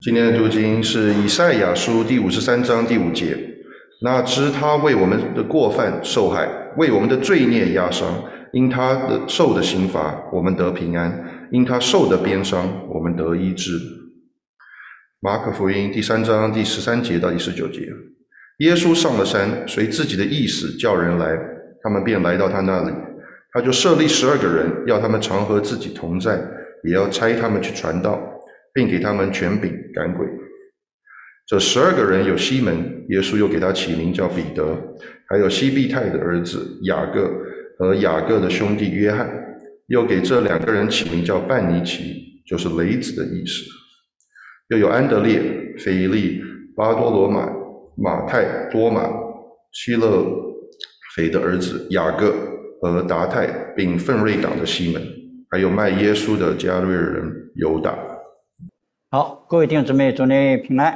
今天的读经是以赛亚书第53章第5节。那知他为我们的过犯受害，为我们的罪孽压伤，因他的受的刑罚，我们得平安；因他受的鞭伤，我们得医治。马可福音第3章第13节到第19节。耶稣上了山，随自己的意思叫人来，他们便来到他那里。他就设立12个人，要他们常和自己同在，也要差他们去传道，并给他们权柄赶鬼。这12个人有西门，耶稣又给他起名叫彼得，还有西庇太的儿子雅各和雅各的兄弟约翰，又给这2个人起名叫半尼奇，就是雷子的意思。又有安德烈、腓利、巴多罗买、马太、多马、希勒腓的儿子雅各和达太，并奋锐党的西门，还有卖耶稣的加略人犹大。 好，各位弟兄姊妹，祝你平安。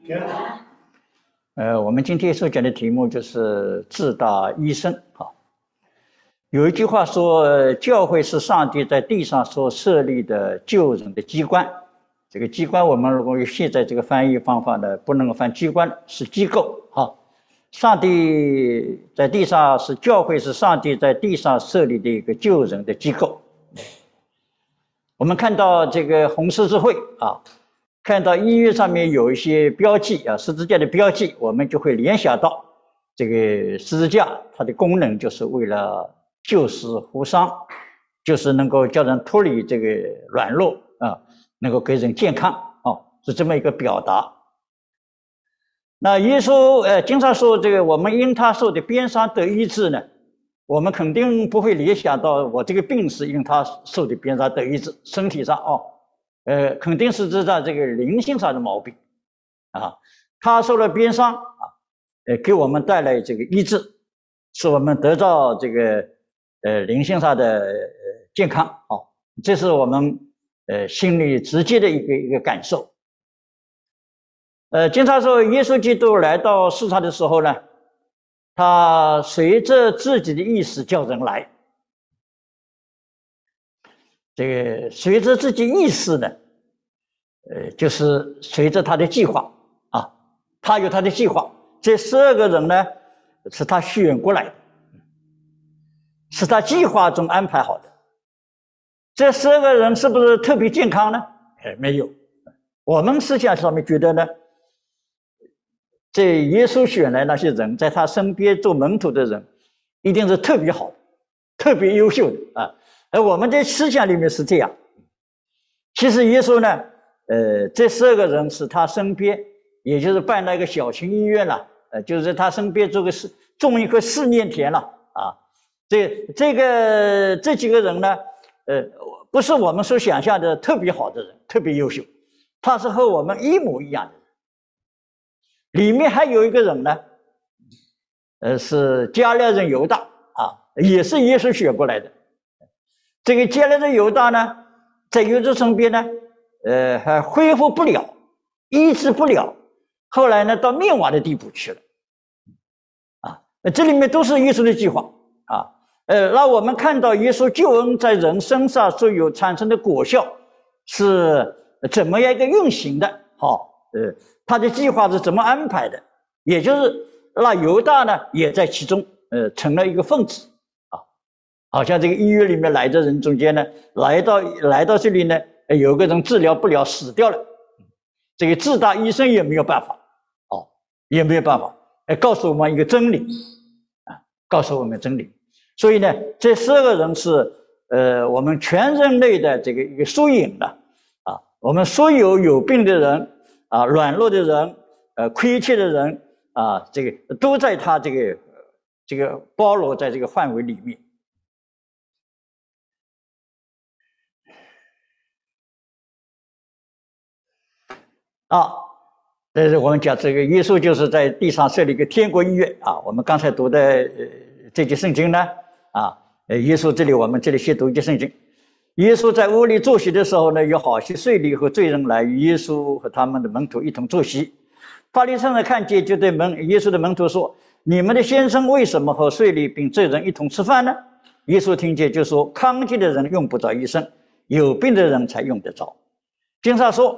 我们今天所讲的题目就是自大医生。有一句话说，教会是上帝在地上所设立的救人的机关。这个机关，我们如果用现在这个翻译方法呢，不能够翻机关，是机构。上帝在地上是教会，是上帝在地上设立的一个救人的机构。我们看到这个红十字会看到医院上面有一些标记十字架的标记，我们就会联想到这个十字架，它的功能就是为了救死扶伤，就是能够叫人脱离这个软弱能够给人健康是这么一个表达。那耶稣经常说这个我们因他受的鞭伤得医治呢，我们肯定不会联想到我这个病是因他受的鞭伤得医治，身体上肯定是指在这个灵性上的毛病他受了鞭伤给我们带来这个医治，使我们得到这个灵性上的健康这是我们心里直接的一个感受。经常说耶稣基督来到世上的时候呢，他随着自己的意思叫人来。这个随着自己意思呢就是随着他的计划他有他的计划。这12个人呢是他选过来的，是他计划中安排好的。这12个人是不是特别健康呢？没有。我们思想上面觉得呢，这耶稣选来那些人，在他身边做门徒的人一定是特别好的，特别优秀的而我们在思想里面是这样。其实耶稣呢这12个人是他身边，也就是办了一个小型医院了就是在他身边种一棵试验田了这几个人呢不是我们所想象的特别好的人，特别优秀，他是和我们一模一样的人。里面还有一个人呢是加略人犹大也是耶稣选过来的。这个加略人犹大呢在耶稣身边呢还恢复不了，医治不了，后来呢到灭亡的地步去了这里面都是耶稣的计划让我们看到耶稣救恩在人身上所有产生的果效是怎么样一个运行的他的计划是怎么安排的，也就是让犹大呢也在其中成了一个分子好像这个医院里面来的人中间呢，来到这里呢有个人治疗不了死掉了，这个自大医生也没有办法也没有办法告诉我们一个真理告诉我们真理。所以呢这12个人是我们全人类的这个一个缩影的我们所有病的人软弱的人亏欠的人这个都在他这个包罗在这个范围里面但是我们讲这个耶稣就是在地上设立一个天国医院我们刚才读的这节圣经呢耶稣我们这里先读一节圣经。耶稣在屋里坐席的时候呢，有好些税吏和罪人来与耶稣和他们的门徒一同坐席。法利赛人看见，就对耶稣的门徒说：你们的先生为什么和税吏并罪人一同吃饭呢？耶稣听见就说：康健的人用不着医生，有病的人才用得着。经上说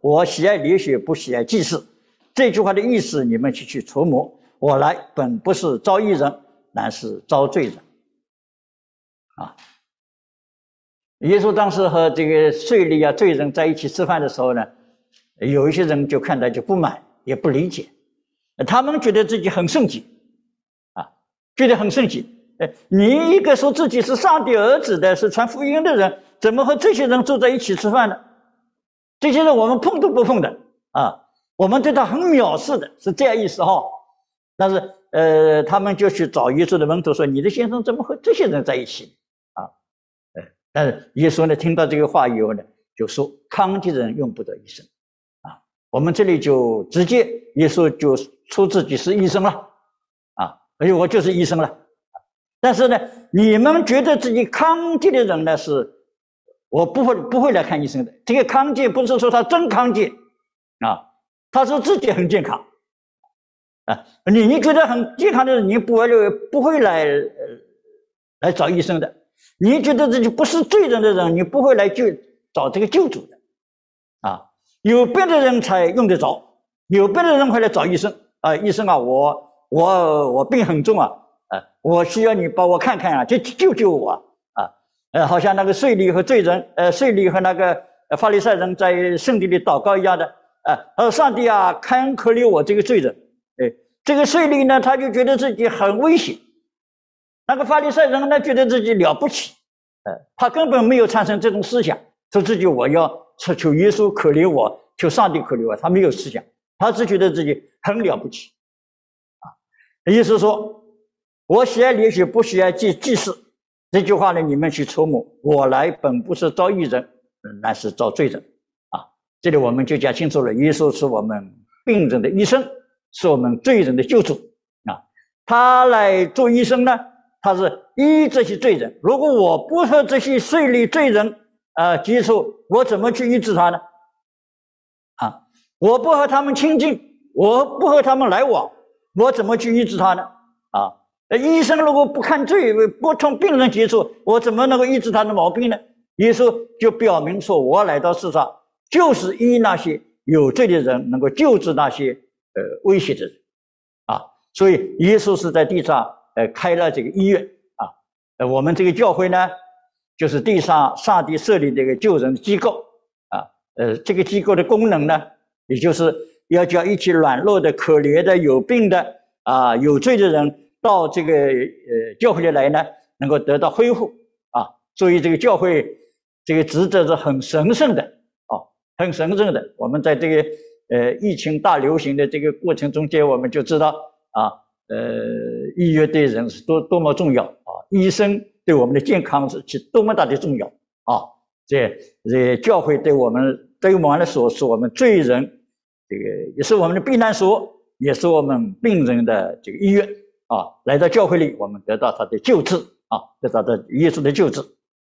我喜爱流血，不喜爱祭祀。这句话的意思你们去琢磨。我来本不是招义人，乃是招罪人。啊，耶稣当时和这个税吏啊、罪人在一起吃饭的时候呢，有一些人就看到就不满，也不理解，他们觉得自己很圣洁，啊，觉得很圣洁。你一个说自己是上帝儿子的，是传福音的人，怎么和这些人坐在一起吃饭呢？这些人我们碰都不碰的啊，我们对他很藐视的，是这样意思哈。但是他们就去找耶稣的门徒说：“你的先生怎么和这些人在一起？”啊，但是耶稣呢，听到这个话以后呢，就说：“康的人用不得医生。”啊，我们这里就直接耶稣就说自己是医生了，啊，而且我就是医生了。但是呢，你们觉得自己康健的人呢，是我不会来看医生的。这个康健不是说他真康健啊，他说自己很健康啊。你觉得很健康的人，你不会来找医生的。你觉得自己不是罪人的人，你不会来找这个救主的啊。有病的人才用得着，有病的人会来找医生啊。医生啊，我病很重啊。我需要你帮我看看啊，救我啊！好像那个税吏和罪人，税吏和那个法利赛人在圣地里祷告一样的，他说：“上帝啊，看可怜我这个罪人。”这个税吏呢，他就觉得自己很危险；那个法利赛人呢，觉得自己了不起，他根本没有产生这种思想，说自己我要求耶稣可怜我，求上帝可怜我，他没有思想，他只觉得自己很了不起，啊！耶稣说：“我喜爱流血，不喜爱祭祀。”这句话呢，你们去琢磨。我来本不是招义人，乃是招罪人。啊，这里我们就讲清楚了。耶稣是我们病人的医生，是我们罪人的救主。啊，他来做医生呢，他是医这些罪人。如果我不和这些税吏罪人接触，我怎么去医治他呢？啊，我不和他们亲近，我不和他们来往，我怎么去医治他呢？啊。医生如果不看罪，不同病人接触，我怎么能够医治他的毛病呢？耶稣就表明说：“我来到世上，就是医那些有罪的人，能够救治那些危险的人。”啊，所以耶稣是在地上开了这个医院啊。我们这个教会呢，就是地上上帝设立这个救人的机构啊。这个机构的功能呢，也就是要叫一切软弱的、可怜的、有病的有罪的人。到这个教会里来呢，能够得到恢复啊，所以这个教会这个职责是很神圣的很神圣的。我们在这个疫情大流行的这个过程中间，我们就知道医院对人是多么重要啊，医生对我们的健康是起多么大的重要啊。这教会对我们来说，是我们罪人这个也是我们的避难所，也是我们病人的这个医院。来到教会里，我们得到他的救治得到的耶稣的救治。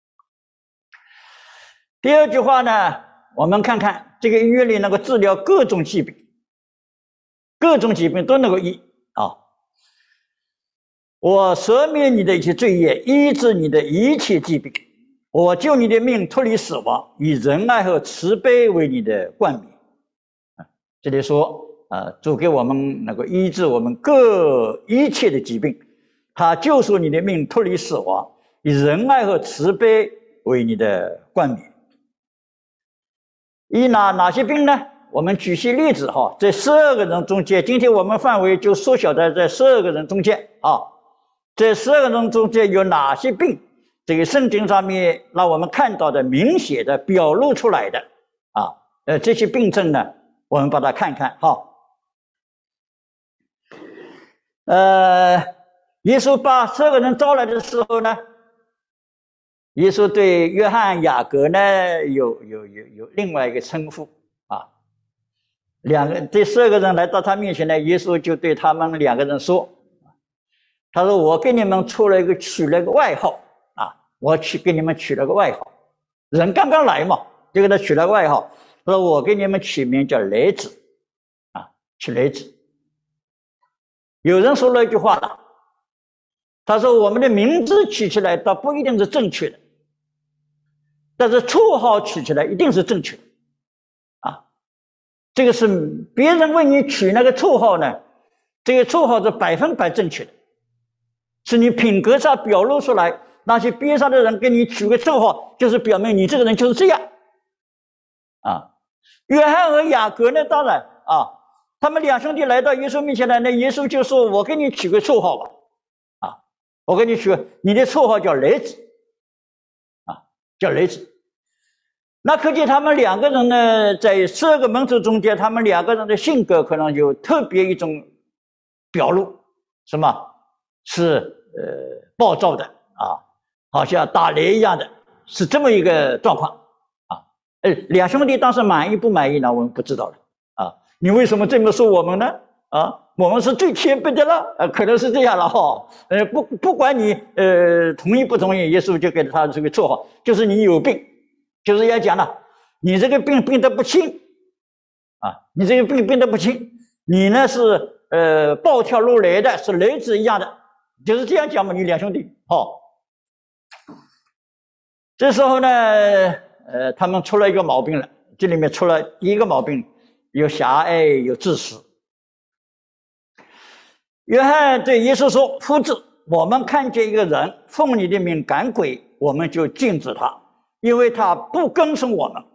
第二句话呢，我们看看这个医院里能够治疗各种疾病，各种疾病都能够医我赦免你的一切罪业，医治你的一切疾病，我救你的命脱离死亡，以仁爱和慈悲为你的冠冕。这里说主给我们能够医治我们一切的疾病，他救赎你的命脱离死亡，以仁爱和慈悲为你的冠冕。医哪些病呢？我们举些例子这12个人中间，今天我们范围就缩小在这12个人中间这12个人中间有哪些病？这个圣经上面让我们看到的明显的表露出来的这些病症呢，我们把它看看耶稣把12个人招来的时候呢，耶稣对约翰、雅各呢有另外一个称呼这12个人来到他面前呢，耶稣就对他们2个人说，他说：“我给你们取了一个外号我给你们取了个外号，人刚刚来嘛，就给他取了个外号，他说我给你们取名叫雷子取雷子。”有人说了一句话了，他说我们的名字取起来倒不一定是正确的，但是绰号取起来一定是正确的这个是别人为你取那个绰号呢，这个绰号是100%正确的，是你品格上表露出来，那些边上的人给你取个绰号，就是表明你这个人就是这样。啊，约翰和雅各呢，当然啊，他们两兄弟来到耶稣面前来，那耶稣就说：“我给你取个绰号吧，啊，我给你取个，你的绰号叫雷子，啊，叫雷子。”那可见他们两个人呢，在12个门徒中间，他们两个人的性格可能有特别一种表露，什么？是暴躁的啊，好像打雷一样的，是这么一个状况啊。两兄弟当时满意不满意呢？我们不知道了啊。你为什么这么说我们呢？啊，我们是最谦卑的了，可能是这样了哈。不管你同意不同意，耶稣就给他这个绰号，就是你有病。就是要讲了，你这个病得不轻啊，你这个病得不轻，你呢是暴跳如雷的，是雷子一样的，就是这样讲嘛，你两兄弟这时候呢，他们出了一个毛病了，这里面出了第一个毛病，有狭隘，有自私。约翰对耶稣说：“夫子，我们看见一个人奉你的名赶鬼，我们就禁止他。”因为他不跟从我们，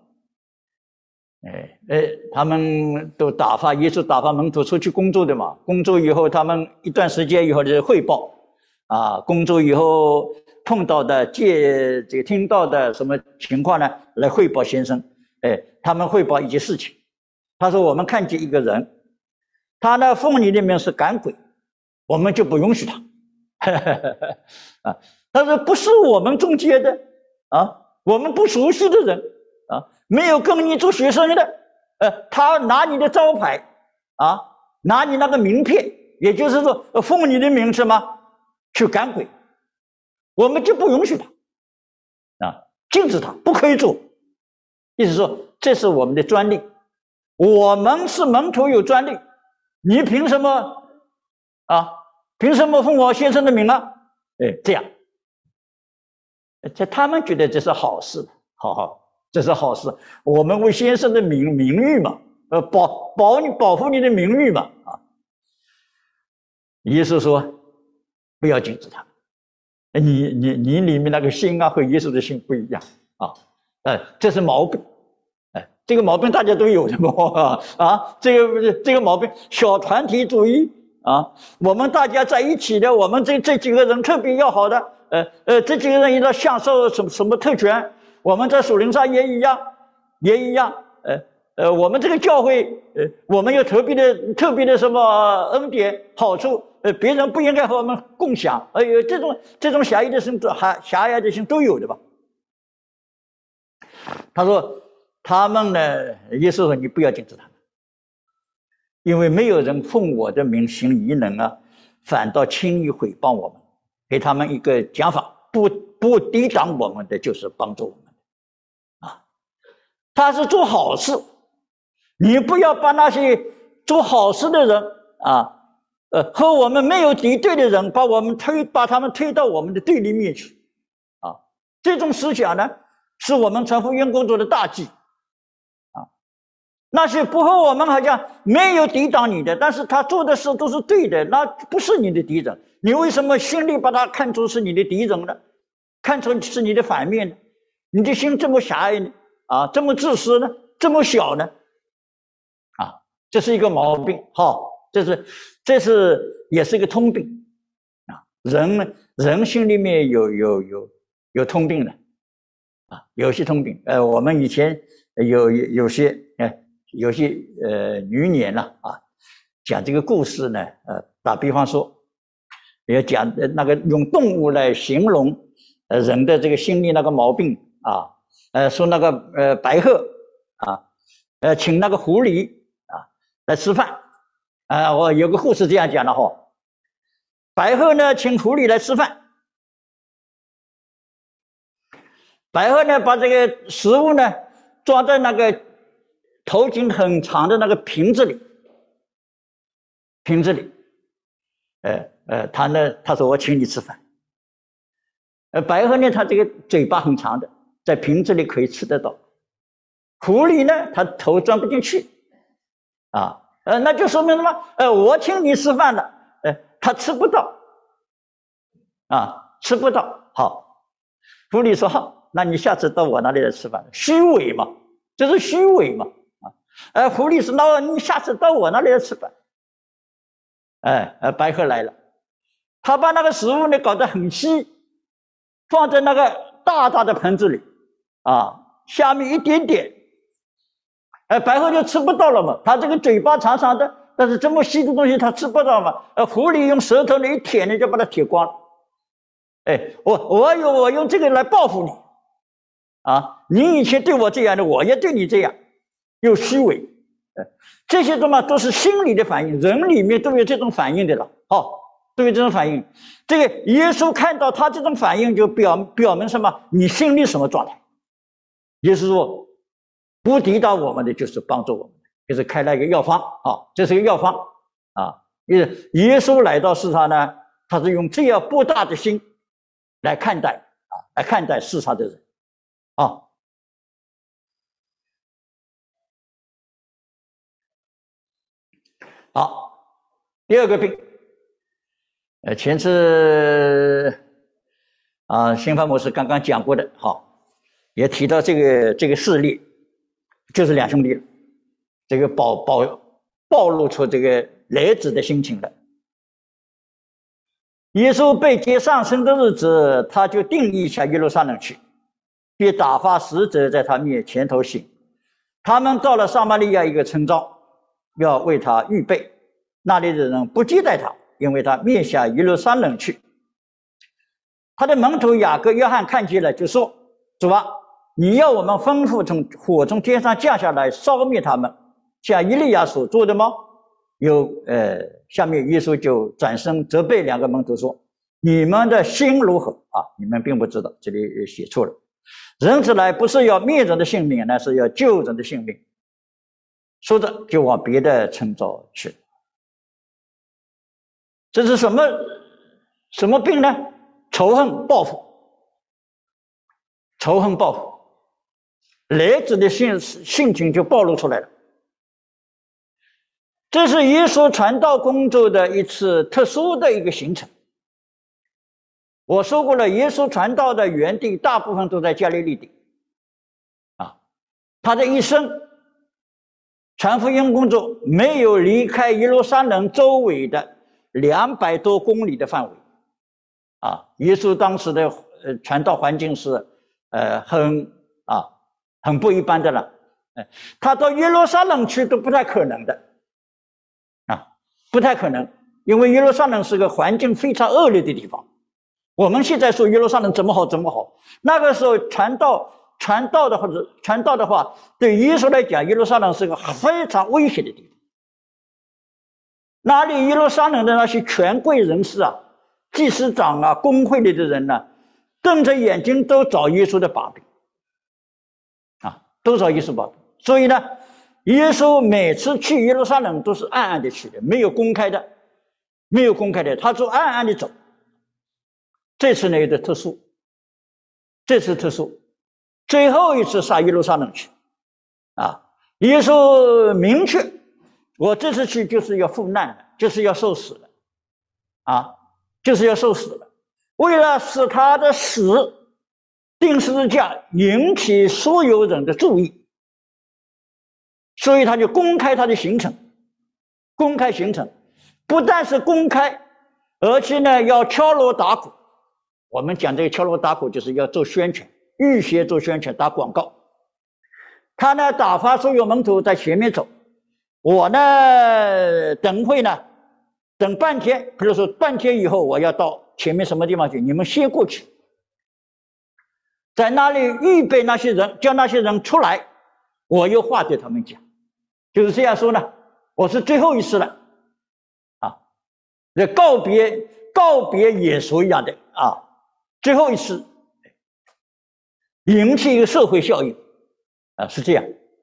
他们都耶稣打发门徒出去工作的嘛。工作以后，他们一段时间以后就汇报，啊，工作以后碰到的、这个听到的什么情况呢？来汇报先生，他们汇报一件事情。他说：“我们看见一个人，他呢奉你的名是赶鬼，我们就不允许他。啊，他说不是我们中间的啊。”我们不熟悉的人啊，没有跟你做学生的，他拿你的招牌啊，拿你那个名片，也就是说奉你的名什么去赶鬼，我们就不允许他啊，禁止他，不可以做。意思说这是我们的专利，我们是门徒有专利，你凭什么啊？凭什么奉我先生的名啊？这样。他们觉得这是好事，这是好事。我们为先生的名誉嘛，保护你的名誉嘛，啊。耶稣说，不要禁止他。你里面那个心啊，和耶稣的心不一样啊，这是毛病，这个毛病大家都有的嘛，啊，这个毛病，小团体主义啊，我们大家在一起的，我们这几个人特别要好的。这几个人应当享受什么特权？我们在属灵上也一样。我们这个教会，我们有特别的什么恩典好处，别人不应该和我们共享。这种狭隘的心都有的吧？他说，他们呢，耶稣说你不要禁止他们，因为没有人奉我的名行异能啊，反倒轻易毁谤我们。给他们一个讲法，不抵挡我们的就是帮助我们的啊。他是做好事，你不要把那些做好事的人啊，和我们没有敌对的人，把他们推到我们的对立面去啊。这种思想呢，是我们传福音工作的大忌啊。那些不和我们好像没有抵挡你的，但是他做的事都是对的，那不是你的敌人。你为什么心里把他看出是你的敌人呢？看出是你的反面呢？你的心这么狭隘呢？啊，这么自私呢？这么小呢？啊，这是一个毛病。这也是一个通病啊。人心里面有通病的啊，有些通病。我们以前有些女年了啊，讲这个故事呢，打比方说。也讲那个用动物来形容人的这个心理那个毛病啊，说那个白鹤啊，请那个狐狸啊来吃饭啊，我有个故事这样讲的哈，白鹤呢请狐狸来吃饭，白鹤呢把这个食物呢装在那个头颈很长的那个瓶子里，他说我请你吃饭。白鹤呢，它这个嘴巴很长的，在瓶子里可以吃得到。狐狸呢，它头钻不进去， 那就说明什么？我请你吃饭了，他吃不到，吃不到。好，狐狸说好，那你下次到我那里来吃饭，虚伪嘛，这是虚伪嘛，狐狸说那你下次到我那里来吃饭，白鹤来了，他把那个食物呢搞得很稀，放在那个大大的盆子里，下面一点点，白鹤就吃不到了嘛，他这个嘴巴长长的，但是这么稀的东西他吃不到嘛，狐狸用舌头呢一舔呢就把它舔光了，我用这个来报复你，你以前对我这样的，我也对你这样，又虚伪，这些东西都是心理的反应，人里面都有这种反应的了，都有这种反应。这个耶稣看到他这种反应，就表明什么？你心里什么状态？耶稣说，不抵挡我们的就是帮助我们的，就是开了一个药方这是一个药方耶稣来到世上呢，他是用这样博大的心来看待世上的人好，第二个病，前次新法牧师刚刚讲过的，也提到这个事例，就是两兄弟了，这个暴露出这个来子的心情了。耶稣被接上升的日子，他就定义下耶路撒冷去，便打发使者在他前头行。他们到了撒玛利亚一个村庄，要为他预备，那里的人不接待他，因为他面下耶路撒冷去。他的门徒雅各、约翰看见了，就说：“主啊，你要我们吩咐从火从天上降下来，烧灭他们，像以利亚所做的吗？”下面耶稣就转身责备两个门徒说：“你们的心如何你们并不知道。”这里写错了，人子来不是要灭人的性命，乃是要救人的性命。说着就往别的村庄去。这是什么病呢？仇恨报复，仇恨报复，来子的性情就暴露出来了。这是耶稣传道工作的一次特殊的一个行程。我说过了，耶稣传道的原地大部分都在加利利地他的一生传福音工作没有离开耶路撒冷周围的200多公里的范围耶稣当时的传道环境是很不一般的了，他到耶路撒冷去都不太可能的不太可能，因为耶路撒冷是个环境非常恶劣的地方。我们现在说耶路撒冷怎么好，那个时候传道的话，对耶稣来讲，耶路撒冷是个非常危险的地方。那里耶路撒冷的那些权贵人士祭司长公会里的人呢，瞪着眼睛都找耶稣的把柄都找耶稣把柄。所以呢，耶稣每次去耶路撒冷都是暗暗的去的，没有公开的，他就暗暗的走。这次呢有点特殊，最后一次上耶路撒冷去耶稣明确，我这次去就是要赴难的，就是要受死的就是要受死的。为了使他的死钉十字架引起所有人的注意，所以他就公开他的行程，不但是公开，而且呢要敲锣打鼓。我们讲这个敲锣打鼓就是要做宣传，预先做宣传，打广告。他呢打发所有门徒在前面走，我呢等半天，比如说半天以后我要到前面什么地方去，你们先过去，在那里预备那些人，叫那些人出来，我有话对他们讲。就是这样说呢，我是最后一次了告别耶稣一样的最后一次，引起一个社会效应是这样。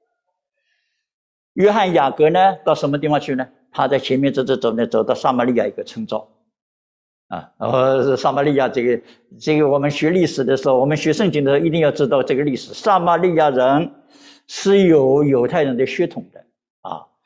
约翰雅各呢到什么地方去呢？他在前面走到撒玛利亚一个村庄撒玛利亚这个我们学历史的时候，我们学圣经的时候一定要知道这个历史。撒玛利亚人是有犹太人的血统的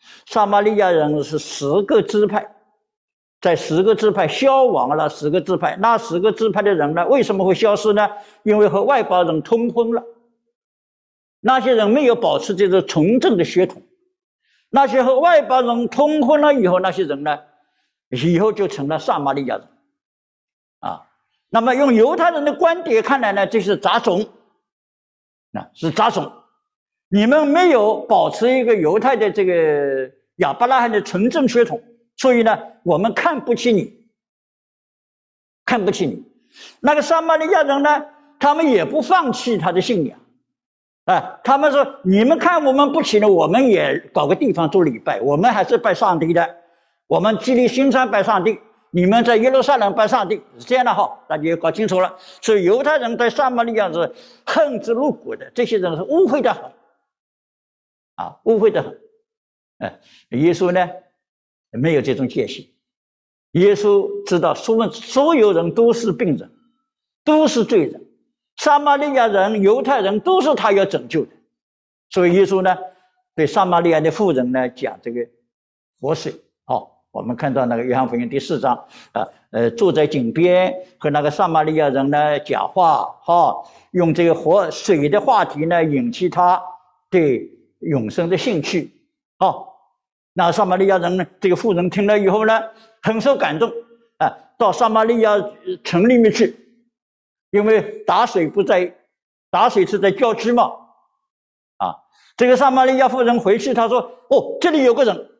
撒玛利亚人是10个支派，在10个支派消亡了10个支派，那10个支派的人呢，为什么会消失呢？因为和外邦人通婚了。那些人没有保持这个纯正的血统，那些和外邦人通婚了以后，那些人呢，以后就成了撒玛利亚人啊。那么用犹太人的观点看来呢，这是杂种，是杂种。你们没有保持一个犹太的这个亚伯拉罕的纯正血统，所以呢，我们看不起你，看不起你。那个撒玛利亚人呢，他们也不放弃他的信仰。他们说你们看我们不起呢，我们也搞个地方做礼拜，我们还是拜上帝的，我们基利新山拜上帝，你们在耶路撒冷拜上帝，是这样的哈，大家也搞清楚了。所以犹太人对撒玛利亚是恨之入骨的，这些人是污秽的很污秽的很。耶稣呢没有这种戒心，耶稣知道所有人都是病人，都是罪人，撒玛利亚人、犹太人都是他要拯救的。所以耶稣呢对撒玛利亚的妇人呢讲这个活水。我们看到那个约翰福音第4章坐在井边和那个撒玛利亚人呢讲话，用这个活水的话题呢引起他对永生的兴趣。那撒玛利亚人呢，这个妇人听了以后呢很受感动，到撒玛利亚城里面去，因为打水是在郊区嘛。这个撒玛利亚妇人回去，她说这里有个人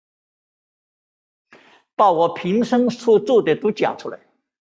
把我平生所做的都讲出来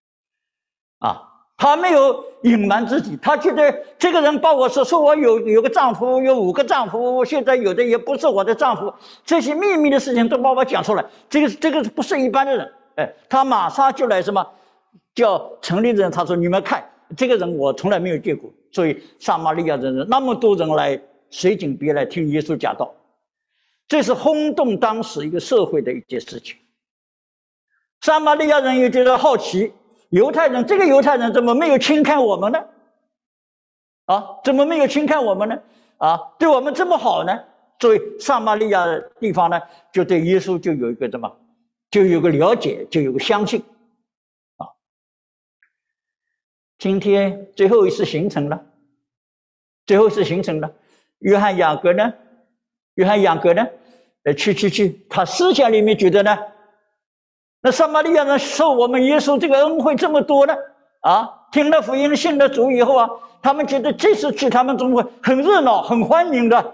他没有隐瞒自己，他觉得这个人把我说我有个丈夫，有5个丈夫，现在有的也不是我的丈夫，这些秘密的事情都把我讲出来，这个不是一般的人。他马上就来什么叫城里的人，他说你们看这个人我从来没有见过。所以撒玛利亚人那么多人来水井边来听耶稣讲道，这是轰动当时一个社会的一件事情。撒玛利亚人也觉得好奇，这个犹太人怎么没有轻看我们呢？怎么没有轻看我们呢？对我们这么好呢？所以撒玛利亚的地方呢，就对耶稣就有一个就有个了解，就有个相信。今天最后一次形成了，约翰雅各呢，去，他思想里面觉得呢，那撒玛利亚人受我们耶稣这个恩惠这么多呢，听了福音信了主以后他们觉得这次去他们中会很热闹，很欢迎的。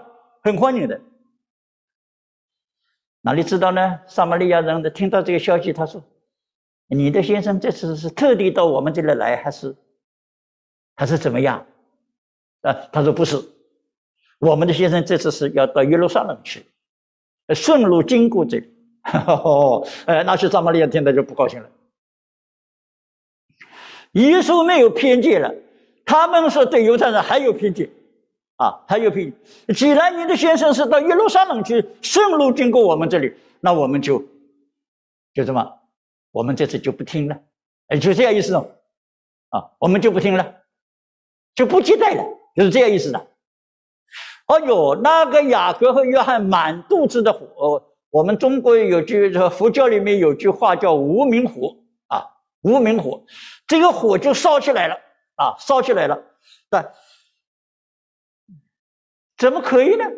哪里知道呢？撒玛利亚人听到这个消息，他说：“你的先生这次是特地到我们这里来，还是怎么样？”他说：“不是，我们的先生这次是要到耶路撒冷去，顺路经过这里。”那些撒玛利亚听到就不高兴了。耶稣没有偏见了，他们说对犹太人还有偏见。既然你的先生是到耶路撒冷去，顺路经过我们这里，那我们就什么？我们这次就不听了，就这样意思我们就不听了，就不接待了，就是这样意思的。那个雅各和约翰满肚子的火。我们中国有句佛教里面有句话叫无名火无名火，这个火就烧起来了但怎么可以呢？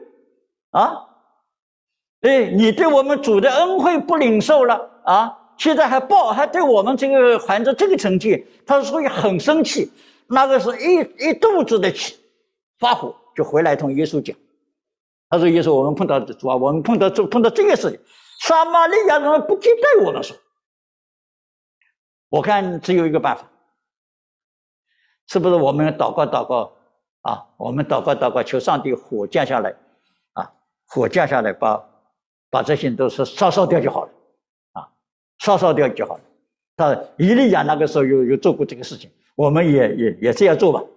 你对我们主的恩惠不领受了现在还对我们这个还着这个惩戒，他所以很生气，那个是一肚子的气，发火就回来同耶稣讲。他说：“耶稣，我们碰到主我们碰到这个事情，撒玛利亚人不接待我们说，我看只有一个办法，是不是我们祷告我们祷告，求上帝火降下来火降下来，把这些都是烧掉就好了烧掉就好了。他以利亚那个时候有做过这个事情，我们也这样做吧，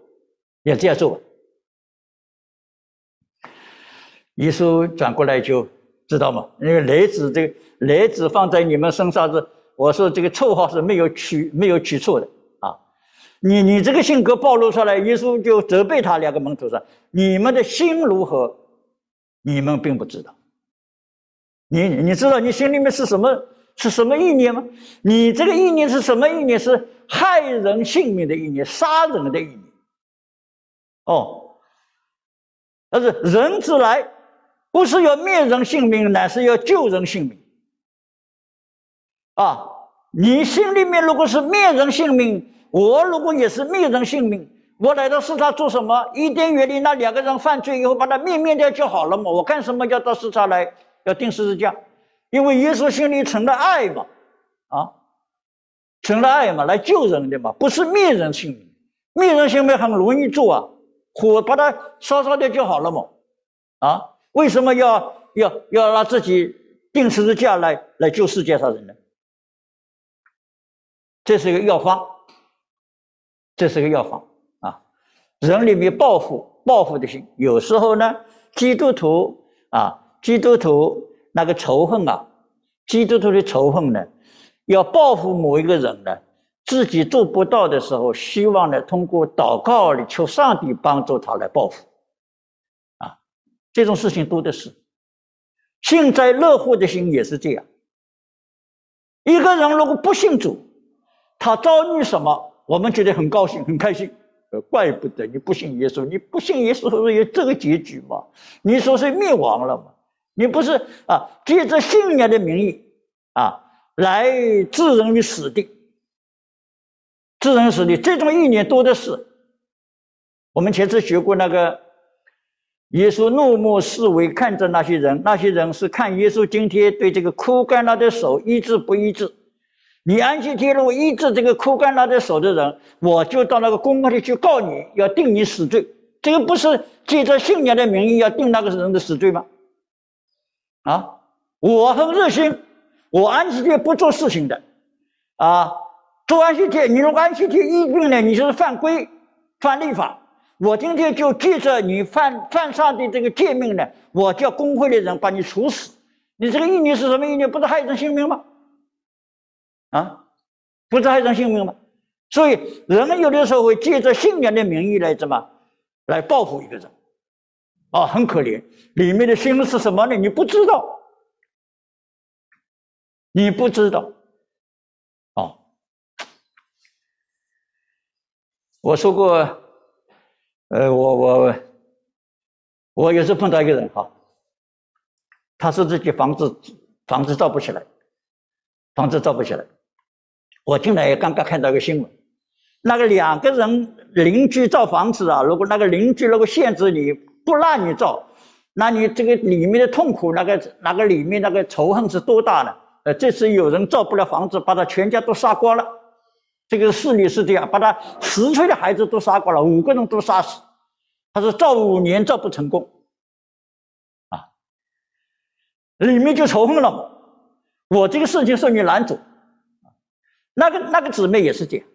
耶稣转过来就知道嘛，因为雷子放在你们身上是，我说这个绰号是没有取错的你这个性格暴露出来，耶稣就责备他2个门徒说：你们的心如何，你们并不知道。 你知道你心里面是什么意念吗？你这个意念是什么意念？是害人性命的意念，杀人的意念。哦，但是人之来，不是要灭人性命，乃是要救人性命。啊，你心里面如果是灭人性命，我如果也是灭人性命，我来到世上做什么？伊甸园里那2个人犯罪以后，把他灭掉就好了嘛。我干什么要到世上来要钉十字架？因为耶稣心里存了爱嘛，啊，存了爱嘛，来救人的嘛，不是灭人性命。灭人性命很容易做啊，火把它烧掉就好了嘛，啊，为什么要让自己钉十字架来救世界上人呢？这是一个药方，这是个药方啊！人里面报复的心，有时候呢，基督徒那个仇恨啊，基督徒的仇恨呢，要报复某一个人呢，自己做不到的时候，希望呢通过祷告里求上帝帮助他来报复，啊，这种事情多的是。幸灾乐祸的心也是这样。一个人如果不信主，他遭遇什么，我们觉得很高兴很开心，怪不得你不信耶稣，你不信耶稣会有这个结局吗？你说是灭亡了吗？你不是借着信仰的名义来置人于死地，置人于死地，这种意念多的是。我们前次学过那个耶稣怒目视为看着那些人，那些人是看耶稣今天对这个枯干了的手医治不医治。你安息天如果医治这个枯干了的手的人，我就到那个公会里去告你，要定你死罪。这个不是借着信仰的名义要定那个人的死罪吗？我很热心，我安息天不做事情的做安息天，你如果安息天医病呢，你就是犯规犯律法。我今天就借着你犯上的这个诫命呢，我叫公会的人把你处死。你这个意念是什么意念？不是害人性命吗？不是害人性命吗？所以人有的时候会借着信仰的名义来报复一个人，很可怜，里面的心是什么呢？你不知道，我说过，我有时碰到一个人他是自己房子造不起来，我进来也刚刚看到一个新闻，那个2个人邻居造房子如果那个邻居限制你不让你造，那你这个里面的痛苦，那个里面那个仇恨是多大呢？这次有人造不了房子，把他全家都杀光了。这个事例是这样，把他10岁的孩子都杀光了，5个人都杀死。他说造5年造不成功里面就仇恨了。我这个事情受你拦阻。那个姊妹也是这样，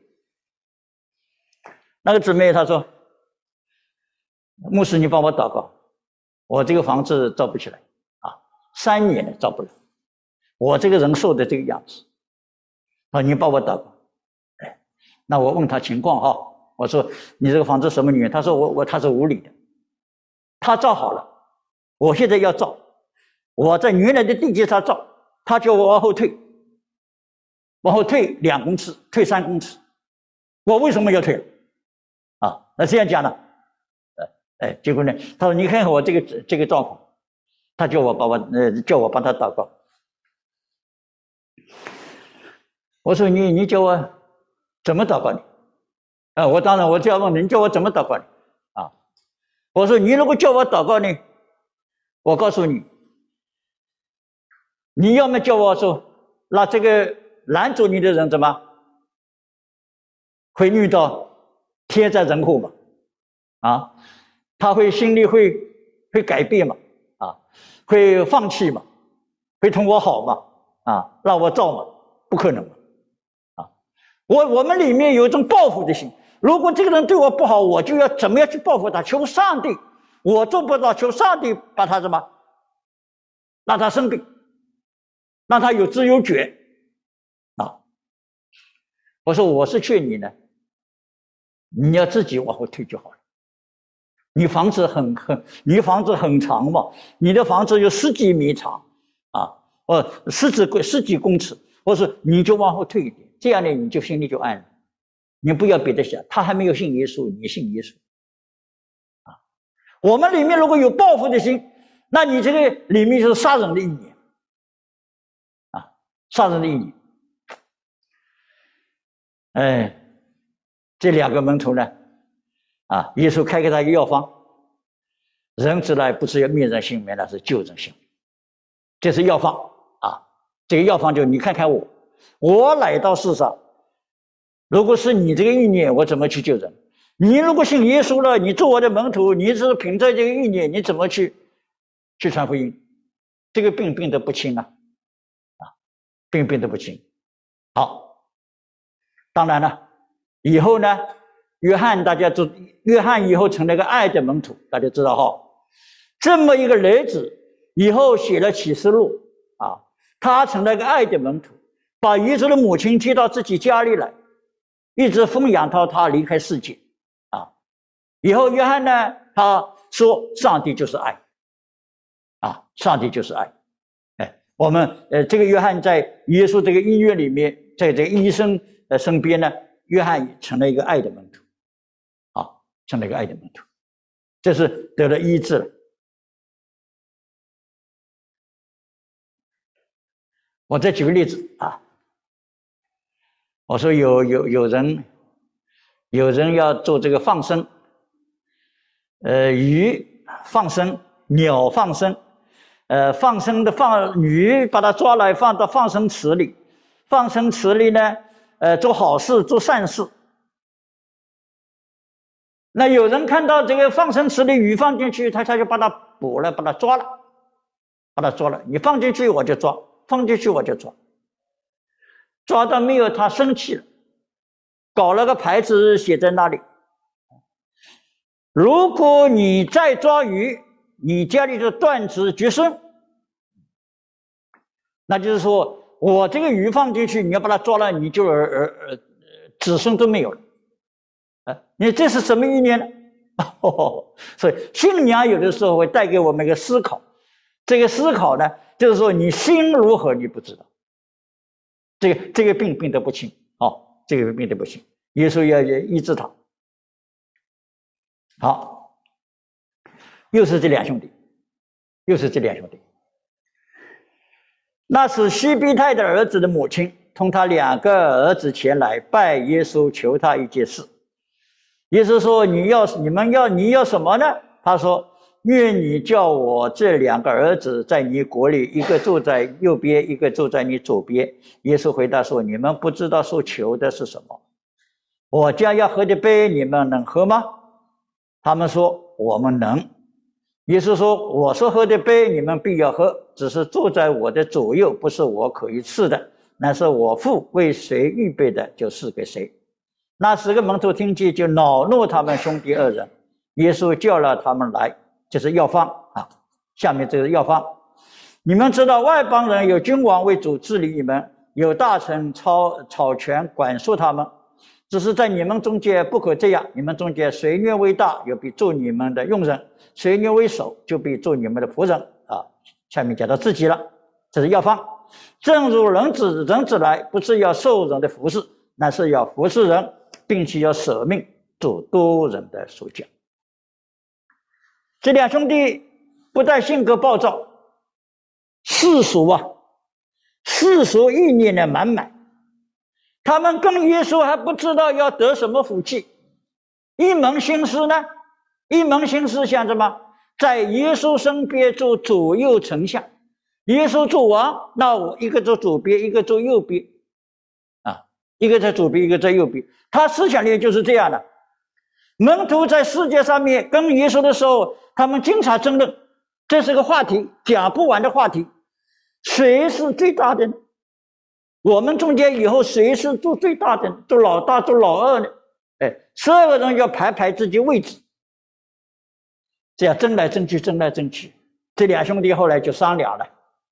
那个姊妹她说，牧师你帮我祷告，我这个房子造不起来3年造不了，我这个人瘦的这个样子你帮我祷告。那我问他情况我说你这个房子什么原因？他说他是无理的，他造好了，我现在要造，我在原来的地界上造，他叫我往后退2公尺，退3公尺，我为什么要退那这样讲呢？结果呢，他说你看看我这个状况，他叫我帮他祷告。我说你叫我怎么祷告你？我当然我就要问你叫我怎么祷告你我说你如果叫我祷告你，我告诉你，你要么叫我说那这个拦阻你的人怎么会遇到天灾人祸嘛他会心里会改变嘛会放弃嘛，会同我好嘛让我造嘛，不可能我们里面有一种报复的心，如果这个人对我不好，我就要怎么样去报复他，求上帝，我做不到，求上帝把他让他生病，让他有知有觉我说我是劝你呢，你要自己往后退就好了。你房子很长嘛，你的房子有10几米长十几公尺，或是你就往后退一点，这样呢你就心里就安了。你不要别的想，他还没有信耶稣，你信耶稣。我们里面如果有报复的心，那你这个里面就是杀人的意念杀人的意念。这两个门徒呢，耶稣开给他一个药方，人子来不是要灭人性命，那是救人性命。这是药方这个药方就你看看我来到世上，如果是你这个意念，我怎么去救人？你如果信耶稣了，你做我的门徒，你是凭着这个意念，你怎么去传福音？这个病得不轻病得不轻。好，当然了，以后呢，约翰以后成了个爱的门徒，大家知道这么一个雷子，以后写了启示录他成了个爱的门徒，把耶稣的母亲接到自己家里来，一直奉养到他离开世界以后约翰呢，他说上帝就是爱上帝就是爱。我们这个约翰在耶稣这个医院里面，在这个医生身边呢，约翰成了一个爱的门徒成了一个爱的门徒，这是得了医治了。我再举个例子我说有人要做这个放生，鱼放生，鸟放生，放生的鱼把它抓来放到放生池里，放生池里呢，做好事做善事。那有人看到这个放生池里鱼放进去，他就把它捕了，把它抓了，你放进去我就抓，放进去我就抓，抓到没有他生气了，搞了个牌子写在那里，如果你再抓鱼，你家里的断子绝孙。那就是说我这个鱼放进去，你要把它抓了，你就子孙都没有了你这是什么意念呢所以信仰有的时候会带给我们一个思考，这个思考呢，就是说你心如何你不知道，这个病得不轻这个病得不轻，耶稣要医治他。好，又是这两兄弟。那是西庇太的儿子的母亲同他两个儿子前来拜耶稣，求他一件事。耶稣说你要什么呢？他说愿你叫我这两个儿子在你国里，一个坐在右边，一个坐在你左边。耶稣回答说，你们不知道所求的是什么，我将要喝的杯你们能喝吗？他们说我们能。耶稣说我所喝的杯你们必要喝，只是坐在我的左右不是我可以赐的，那是我父为谁预备的就赐给谁。那10个门徒听见，就恼怒他们兄弟二人。耶稣叫了他们来，这是药方下面这个药方。你们知道外邦人有君王为主治理你们，有大臣草权管束他们，只是在你们中间不可这样。你们中间谁愿为大，就必做你们的用人；谁愿为首，就必做你们的仆人下面讲到自己了，这是药方。正如人子来，不是要受人的服侍，乃是要服侍人，并且要舍命做多人的属将。这两兄弟不但性格暴躁，世俗意念的满满，他们跟耶稣还不知道要得什么福气。一门心思想什么？在耶稣身边做左右丞相。耶稣做王，那我一个做左边，一个做右边一个在左边，一个在右边。他思想力就是这样的。门徒在世界上面跟耶稣的时候，他们经常争论，这是个话题，讲不完的话题。谁是最大的呢？我们中间以后谁是做最大的呢？做老大做老二呢？12个人要排自己位置，这样争来争去。这两兄弟后来就商量了，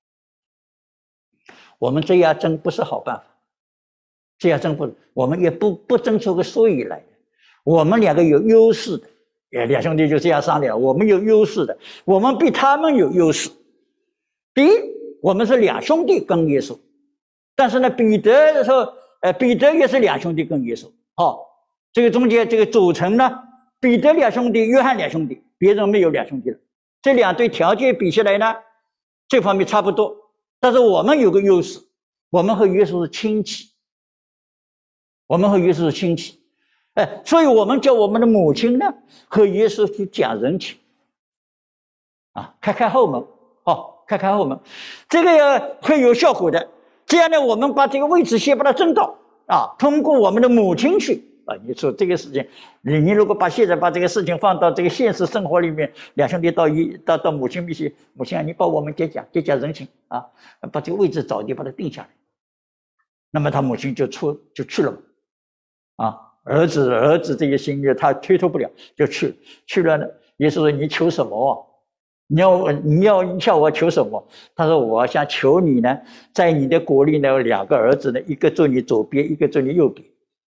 我们这样争不是好办法，这样争不，我们也不争出个所以来。我们两个有优势的，两兄弟就这样商量，我们有优势的，我们比他们有优势。第一， 我们是两兄弟跟耶稣，但是呢，彼得的时候，彼得也是两兄弟跟耶稣。这个中间这个组成呢，彼得两兄弟，约翰两兄弟，别人没有两兄弟了。这两对条件比起来呢，这方面差不多，但是我们有个优势，我们和耶稣是亲戚，所以我们叫我们的母亲呢和耶稣去讲人情，开后门，开后门，这个会有效果的。这样呢，我们把这个位置先把它争到通过我们的母亲去你说这个事情，你如果现在把这个事情放到这个现实生活里面，两兄弟到母亲面前，母亲你帮我们讲人情把这个位置早点把它定下来，那么他母亲就去了儿子这个心意他推脱不了，就去了呢。耶稣说你求什么你要向我求什么？他说我想求你呢，在你的国里呢有两个儿子呢，一个坐你左边，一个坐你右边。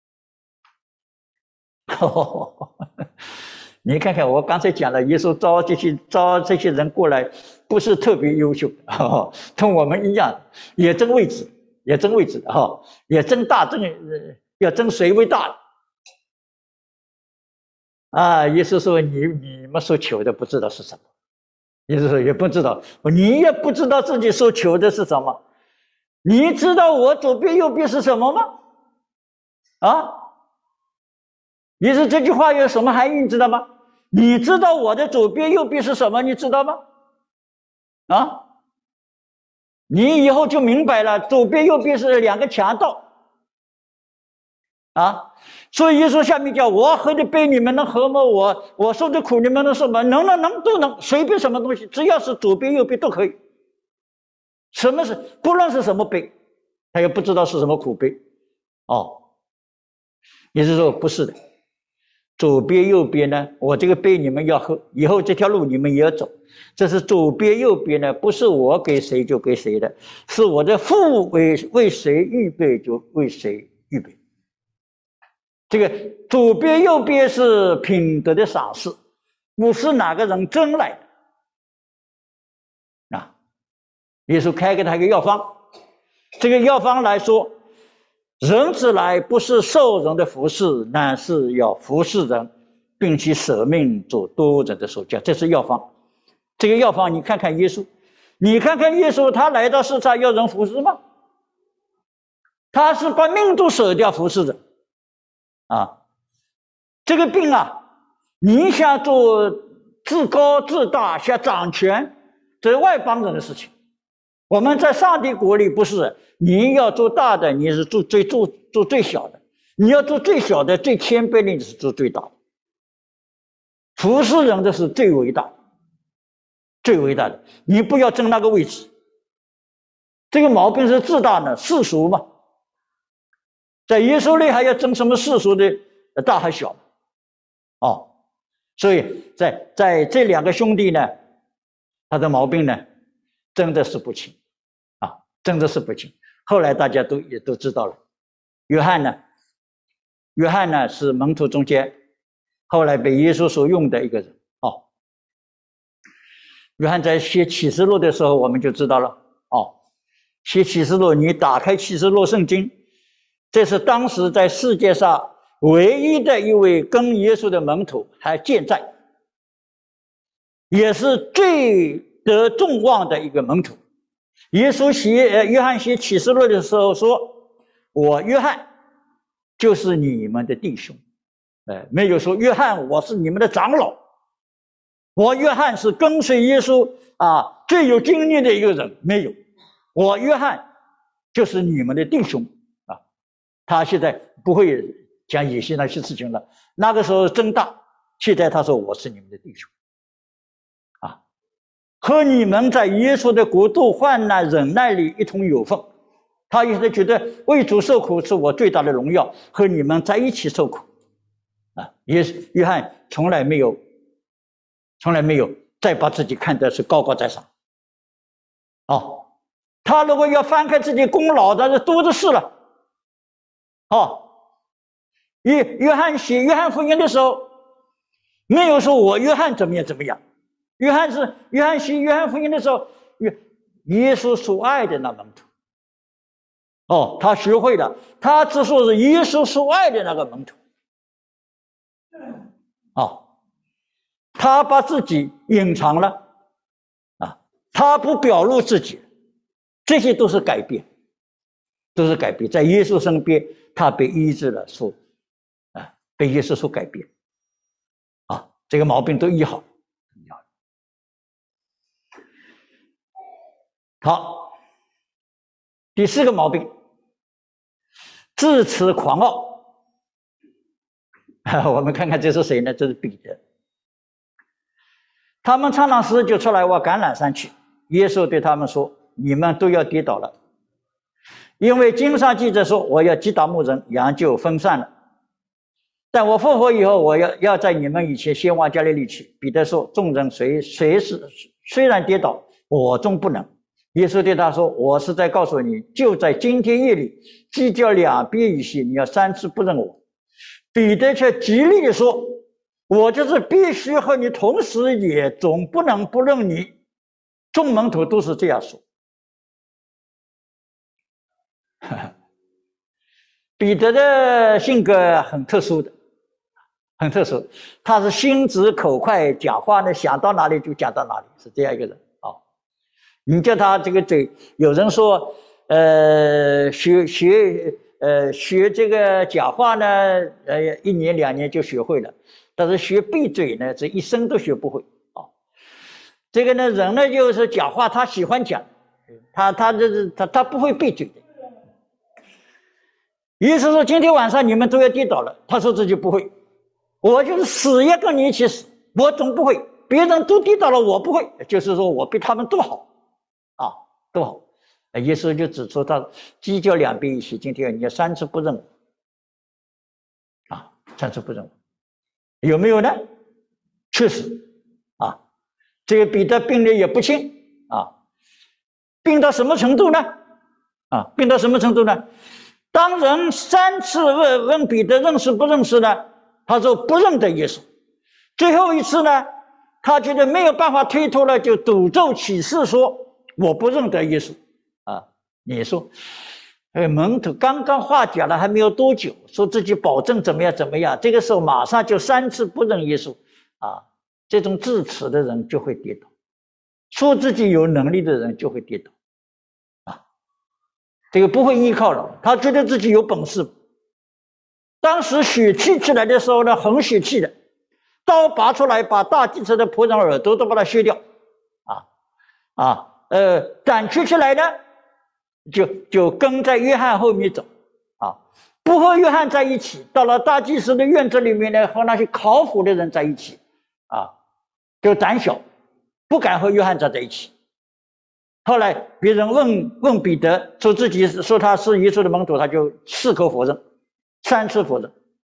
你看看我刚才讲了，耶稣招这些人过来不是特别优秀同我们一样也争位置也争大要争谁为大耶稣说你们所求的不知道是什么，耶稣说也不知道，你也不知道自己所求的是什么，你知道我左边右边是什么吗？耶稣这句话有什么含义你知道吗？你知道我的左边右边是什么你知道吗？你以后就明白了，左边右边是两个强盗所以耶稣下面叫我喝的杯你们能喝吗？我受的苦你们能受吗？能都能，随便什么东西，只要是左边右边都可以。不论是什么杯，他也不知道是什么苦杯耶稣说不是的，左边右边呢，我这个杯你们要喝，以后这条路你们也要走，这是左边右边呢，不是我给谁就给谁的，是我的父为谁预备就为谁预备。这个左边右边是品德的赏识，不是哪个人争来的耶稣开给他一个药方，这个药方来说，人子来不是受人的服侍，乃是要服侍人，并且舍命做多人的手脚，这是药方。这个药方你看看耶稣，他来到世上要人服侍吗？他是把命都舍掉服侍人这个病你想做自高自大，想掌权，这是外邦人的事情。我们在上帝国里不是，你要做大的，你是做最小的；你要做最小的、最谦卑的，你是做最大的。服侍人的是最伟大的，你不要争那个位置。这个毛病是自大呢，世俗嘛。在耶稣里还要争什么世俗的大还小所以在这两个兄弟呢，他的毛病呢真的是不轻后来大家也都知道了。约翰呢是门徒中间后来被耶稣所用的一个人约翰在写启示录的时候我们就知道了写启示录，你打开启示录圣经，这是当时在世界上唯一的一位跟耶稣的门徒还健在，也是最得众望的一个门徒。约翰写启示录的时候说，我约翰就是你们的弟兄，没有说约翰我是你们的长老，我约翰是跟随耶稣最有经验的一个人，没有，我约翰就是你们的弟兄他现在不会讲以前那些事情了，那个时候真大，现在他说我是你们的弟兄和你们在耶稣的国度患难忍耐里一同有份。他也是觉得为主受苦是我最大的荣耀，和你们在一起受苦约翰从来没有再把自己看的是高高在上他如果要翻开自己功劳的多的是了约翰写约翰福音的时候没有说我约翰怎么样，约翰写约翰福音的时候耶稣所爱的那门徒。哦，他学会了，他之所以是耶稣所爱的那个门徒。哦，他把自己隐藏了，啊，他不表露自己，这些都是改变，都是改变。在耶稣身边，他被医治了，被耶稣所改变，啊，这个毛病都医好。好，第4个毛病，自持狂傲。我们看看这是谁呢？这是彼得。他们常常时就出来往橄榄山去。耶稣对他们说：“你们都要跌倒了，因为经上记着说，我要击打牧人，羊就分散了。但我复活以后，我要在你们以前先往加利利去。”彼得说：“众人虽然跌倒，我终不能。”耶稣对他说：“我是在告诉你，就在今天夜里，鸡叫2遍以前，你要3次不认我。”彼得却极力地说：“我就是必须和你同时，也总不能不认你。”众门徒都是这样说。彼得的性格很特殊的，很特殊，他是心直口快，讲话呢想到哪里就讲到哪里，是这样一个人。你叫他这个嘴，有人说，学这个讲话呢，1年2年就学会了，但是学闭嘴呢，这一生都学不会啊。这个呢，人呢就是讲话，他喜欢讲，他不会闭嘴的。意思说今天晚上你们都要跌倒了，他说自己不会，我就是死也跟你一起死，我总不会，别人都跌倒了，我不会，就是说我比他们都好。都好，耶稣就指出他鸡叫2遍以前，今天你要3次不认我，3次不认我，有没有呢？确实这个彼得病得也不轻病到什么程度呢？病到什么程度呢？当人3次问彼得认识不认识呢？他说不认得耶稣。最后一次呢，他觉得没有办法推脱了，就赌咒起誓说：“我不认得耶稣。”你说，门徒刚刚话讲了还没有多久，说自己保证怎么样怎么样，这个时候马上就3次不认耶稣这种自持的人就会跌倒，说自己有能力的人就会跌倒这个不会依靠了，他觉得自己有本事。当时血气起来的时候呢，很血气的，刀拔出来把大祭司的仆人耳朵都把它削掉胆怯起来呢，就跟在约翰后面走不和约翰在一起，到了大祭司的院子里面呢，和那些考古的人在一起就胆小，不敢和约翰站在一起。后来别人问彼得，说他是耶稣的门徒，他就4口否认，3次否认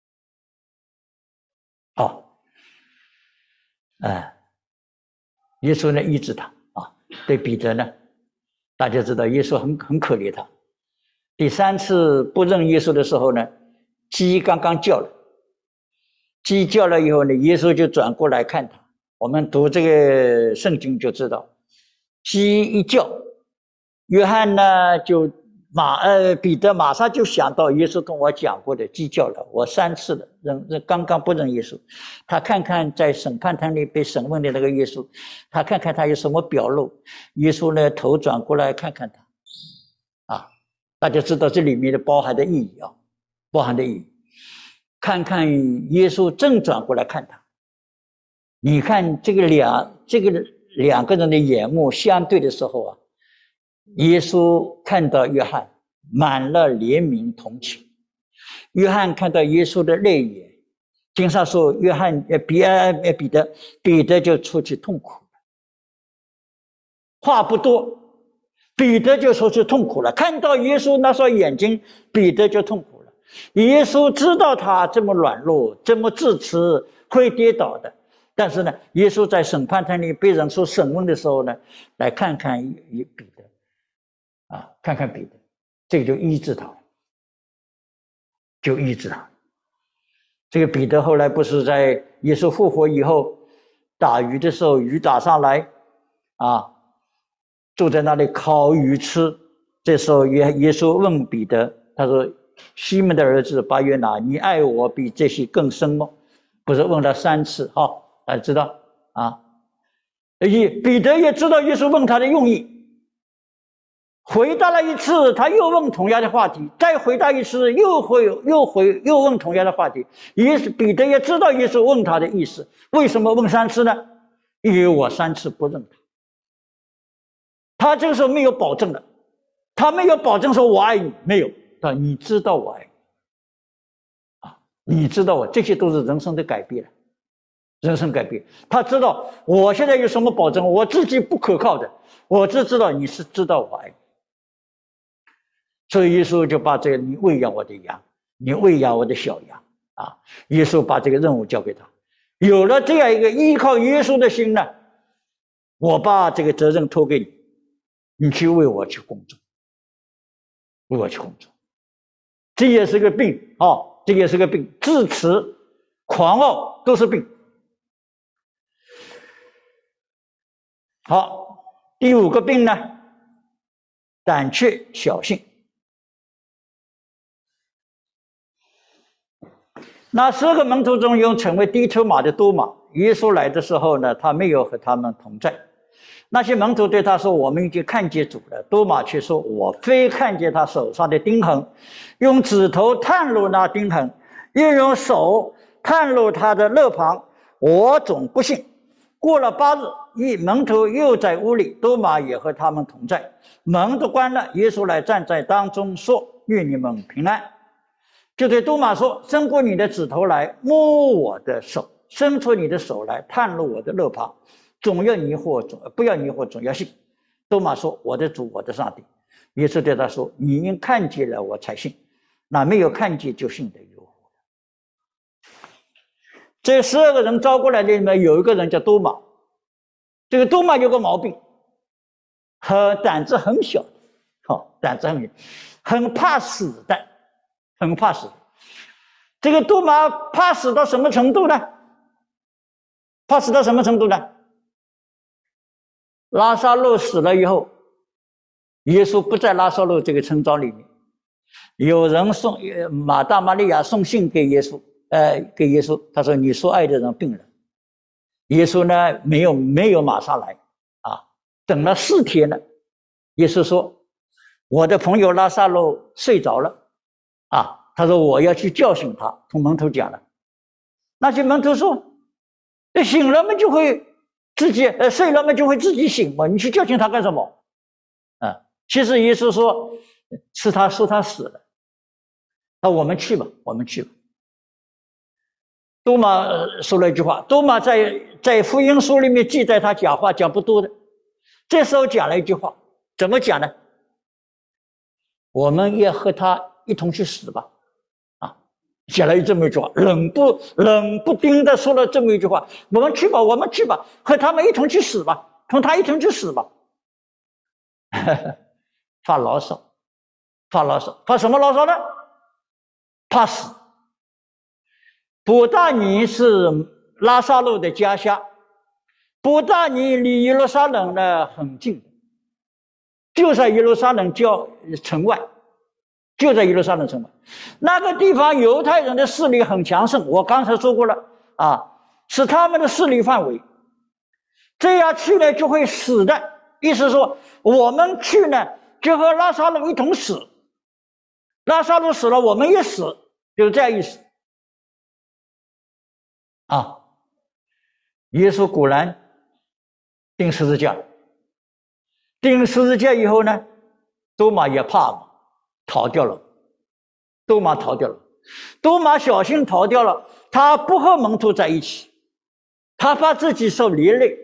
耶稣呢医治他对彼得呢，大家知道耶稣很可怜他。第3次不认耶稣的时候呢，鸡刚刚叫了，鸡叫了以后呢，耶稣就转过来看他。我们读这个圣经就知道，鸡一叫，约翰呢彼得马上就想到耶稣跟我讲过的，鸡叫了，我3次了，刚刚不认耶稣。他看看在审判台里被审问的那个耶稣，他看看他有什么表露。耶稣呢头转过来看看他大家知道这里面的包含的意义包含的意义。看看耶稣正转过来看他，你看这个两个人的眼目相对的时候耶稣看到约翰满了怜悯同情，约翰看到耶稣的泪眼，经上说彼得就出去痛苦了。话不多，彼得就出去痛苦了。看到耶稣那双眼睛，彼得就痛苦了。耶稣知道他这么软弱，这么自持，会跌倒的。但是呢，耶稣在审判台里被人所审问的时候呢，来看看彼得看看彼得，这个就医治他，这个彼得后来不是在耶稣复活以后打鱼的时候，鱼打上来坐在那里烤鱼吃。这时候耶稣问彼得，他说：“西门的儿子巴约拿，你爱我比这些更深吗？”不是问了3次，大家知道啊？彼得也知道耶稣问他的用意，回答了1次，他又问同样的话题，再回答1次，又问同样的话题。彼得也知道耶稣问他的意思，为什么问3次呢？因为我3次不认他。他这个时候没有保证了，他没有保证说我爱你，没有，但你知道我爱你，你知道我，这些都是人生的改变，人生改变。他知道我现在有什么保证，我自己不可靠的，我只知道你是知道我爱你。所以耶稣就把这个，你喂养我的羊，你喂养我的小羊啊！耶稣把这个任务交给他，有了这样一个依靠耶稣的心呢，我把这个责任托给你，你去为我去工作，为我去工作。这也是个病这也是个病，自持、狂傲都是病。好，第5个病呢，胆怯小信。那12个门徒中有成为低头马的多马，耶稣来的时候呢，他没有和他们同在。那些门徒对他说：“我们已经看见主了。”多马却说：“我非看见他手上的钉痕，用指头探入那钉痕，又用手探入他的肋旁，我总不信。”过了8日，门徒又在屋里，多马也和他们同在。门都关了，耶稣来站在当中说：“愿你们平安。”就对多马说：“伸过你的指头来摸我的手，伸出你的手来探入我的肋旁，总要迷惑，不要迷惑，总要信。”多马说：“我的主，我的上帝。”耶稣对他说：“你应看见了我才信，那没有看见就信的有福。”这12个人招过来的里面有一个人叫多马，这个多马有个毛病，胆子很小，胆子很小，很怕死的。很怕死，这个多马怕死到什么程度呢？怕死到什么程度呢？拉撒路死了以后，耶稣不在拉撒路这个村庄里面，有人马大马利亚送信给耶稣，他说：“你所爱的人病了。”耶稣呢没有马上来等了4天了。耶稣说：“我的朋友拉撒路睡着了。”他说：“我要去叫醒他。”同门徒讲了，那些门徒说：“醒了嘛就会自己睡了嘛就会自己醒嘛，你去叫醒他干什么？”其实耶稣说是他死了，那我们去吧，我们去吧。多马说了一句话，多马在福音书里面记载他讲话讲不多的，这时候讲了一句话，怎么讲呢？我们也和他一同去死吧。讲了这么一句话，冷不丁的说了这么一句话：“我们去吧，我们去吧，和他们一同去死吧，同他一同去死吧。”发牢骚，发什么牢骚呢？怕死。伯大尼是拉撒路的家乡，伯大尼离耶路撒冷呢很近，就在耶路撒冷城外。就在耶路撒冷城外，那个地方犹太人的势力很强盛，我刚才说过了是他们的势力范围。这样去呢就会死的，意思说我们去呢就和拉撒路一同死，拉撒路死了我们也死，就是这样意思耶稣果然钉十字架，钉十字架以后呢，多马也怕嘛，逃掉了。多马逃掉了，多马小心逃掉了，他不和门徒在一起，他怕自己受连累，